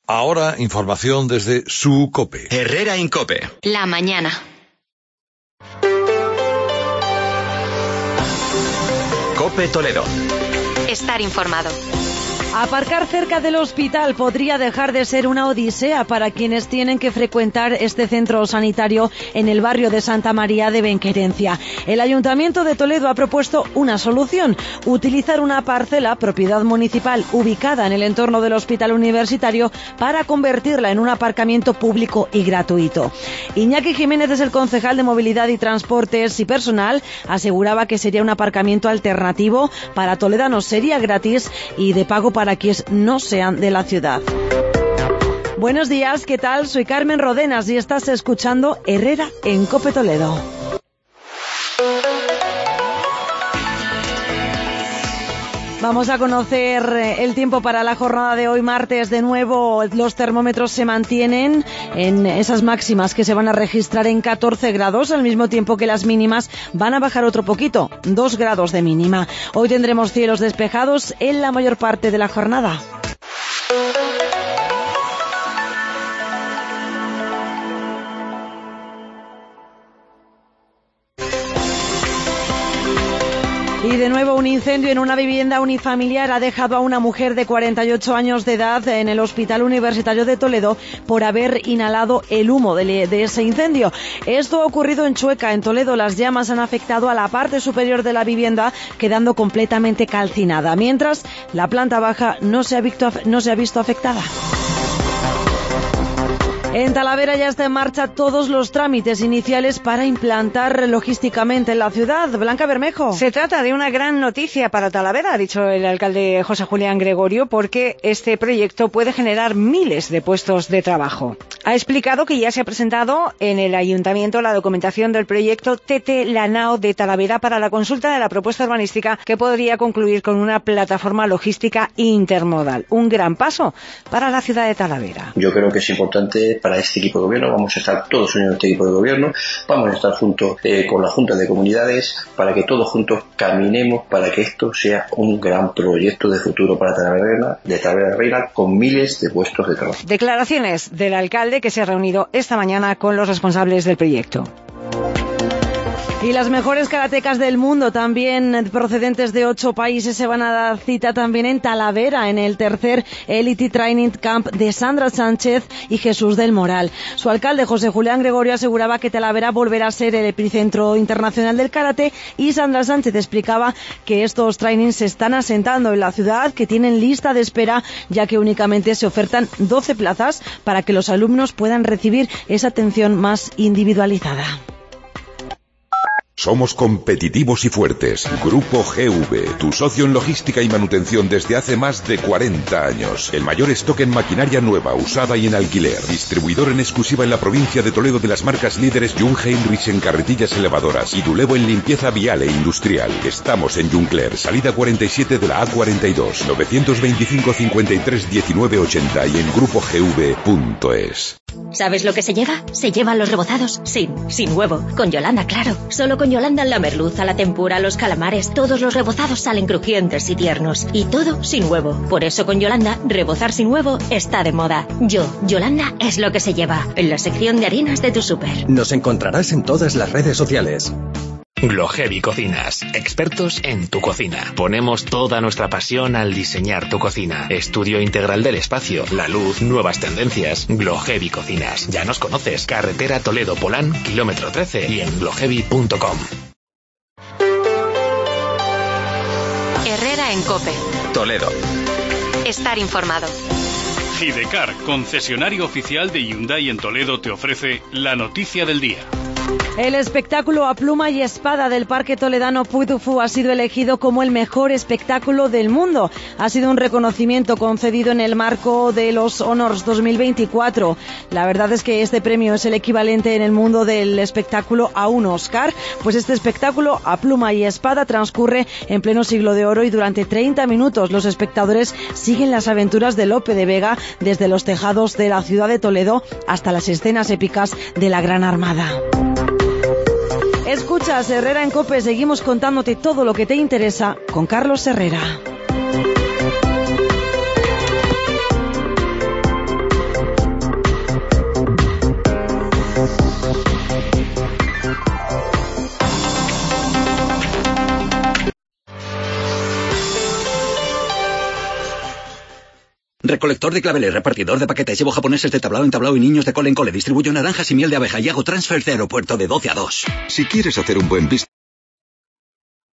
Ahora, información desde su COPE. Herrera Incope. La mañana. COPE Toledo. Estar informado. Aparcar cerca del hospital podría dejar de ser una odisea para quienes tienen que frecuentar este centro sanitario en el barrio de Santa María de Benquerencia. El Ayuntamiento de Toledo ha propuesto una solución: utilizar una parcela, propiedad municipal, ubicada en el entorno del hospital universitario, para convertirla en un aparcamiento público y gratuito. Iñaki Jiménez es el concejal de Movilidad y Transportes y Personal. Aseguraba que sería un aparcamiento alternativo para toledanos, sería gratis y de pago para quienes no sean de la ciudad. Buenos días, ¿qué tal? Soy Carmen Rodenas y estás escuchando Herrera en COPE Toledo. Vamos a conocer el tiempo para la jornada de hoy, martes. De nuevo, los termómetros se mantienen en esas máximas que se van a registrar en 14 grados, al mismo tiempo que las mínimas van a bajar otro poquito, 2 grados de mínima. Hoy tendremos cielos despejados en la mayor parte de la jornada. Y de nuevo un incendio en una vivienda unifamiliar ha dejado a una mujer de 48 años de edad en el Hospital Universitario de Toledo por haber inhalado el humo de ese incendio. Esto ha ocurrido en Chueca, en Toledo. Las llamas han afectado a la parte superior de la vivienda, quedando completamente calcinada, mientras la planta baja no se ha visto afectada. En Talavera ya está en marcha todos los trámites iniciales para implantar logísticamente en la ciudad. Blanca Bermejo. Se trata de una gran noticia para Talavera, ha dicho el alcalde José Julián Gregorio, porque este proyecto puede generar miles de puestos de trabajo. Ha explicado que ya se ha presentado en el ayuntamiento la documentación del proyecto TT Lanao de Talavera para la consulta de la propuesta urbanística, que podría concluir con una plataforma logística intermodal. Un gran paso para la ciudad de Talavera. Yo creo que es importante para este equipo de gobierno. Vamos a estar todos unidos en este equipo de gobierno, vamos a estar juntos con la Junta de Comunidades para que todos juntos caminemos para que esto sea un gran proyecto de futuro para Talavera Reina, con miles de puestos de trabajo. Declaraciones del alcalde, que se ha reunido esta mañana con los responsables del proyecto. Y las mejores karatecas del mundo, también procedentes de 8 países, se van a dar cita también en Talavera, en el tercer Elite Training Camp de Sandra Sánchez y Jesús del Moral. Su alcalde, José Julián Gregorio, aseguraba que Talavera volverá a ser el epicentro internacional del karate, y Sandra Sánchez explicaba que estos trainings se están asentando en la ciudad, que tienen lista de espera, ya que únicamente se ofertan 12 plazas para que los alumnos puedan recibir esa atención más individualizada. Somos competitivos y fuertes. Grupo GV, tu socio en logística y manutención desde hace más de 40 años. El mayor stock en maquinaria nueva, usada y en alquiler. Distribuidor en exclusiva en la provincia de Toledo de las marcas líderes Jung Heinrich en carretillas elevadoras y Dulevo en limpieza vial e industrial. Estamos en Juncler, salida 47 de la A42, 925 53 19 80 y en grupogv.es. ¿Sabes lo que se lleva? Se llevan los rebozados sin huevo. Con Yolanda, claro. Solo con Yolanda la merluza, la tempura, los calamares, todos los rebozados salen crujientes y tiernos. Y todo sin huevo. Por eso con Yolanda, rebozar sin huevo está de moda. Yolanda es lo que se lleva. En la sección de harinas de tu súper. Nos encontrarás en todas las redes sociales. Glohevi Cocinas, expertos en tu cocina. Ponemos toda nuestra pasión al diseñar tu cocina. Estudio integral del espacio, la luz, nuevas tendencias. Glohevi Cocinas. Ya nos conoces. Carretera Toledo-Polán, kilómetro 13 y en glohevi.com. Herrera en COPE. Toledo. Estar informado. Hidecar, concesionario oficial de Hyundai en Toledo, te ofrece la noticia del día. El espectáculo a pluma y espada del Parque Toledano Puy du Fou ha sido elegido como el mejor espectáculo del mundo. Ha sido un reconocimiento concedido en el marco de los Honors 2024. La verdad es que este premio es el equivalente en el mundo del espectáculo a un Oscar, pues este espectáculo a pluma y espada transcurre en pleno siglo de oro y durante 30 minutos los espectadores siguen las aventuras de Lope de Vega desde los tejados de la ciudad de Toledo hasta las escenas épicas de la Gran Armada. Escuchas Herrera en COPE, seguimos contándote todo lo que te interesa con Carlos Herrera. Recolector de claveles, repartidor de paquetes. Llevo japoneses de tablao en tablao y niños de cole en cole. Distribuyo naranjas y miel de abeja y hago transfers de aeropuerto de 12 a 2. Si quieres hacer un buen business...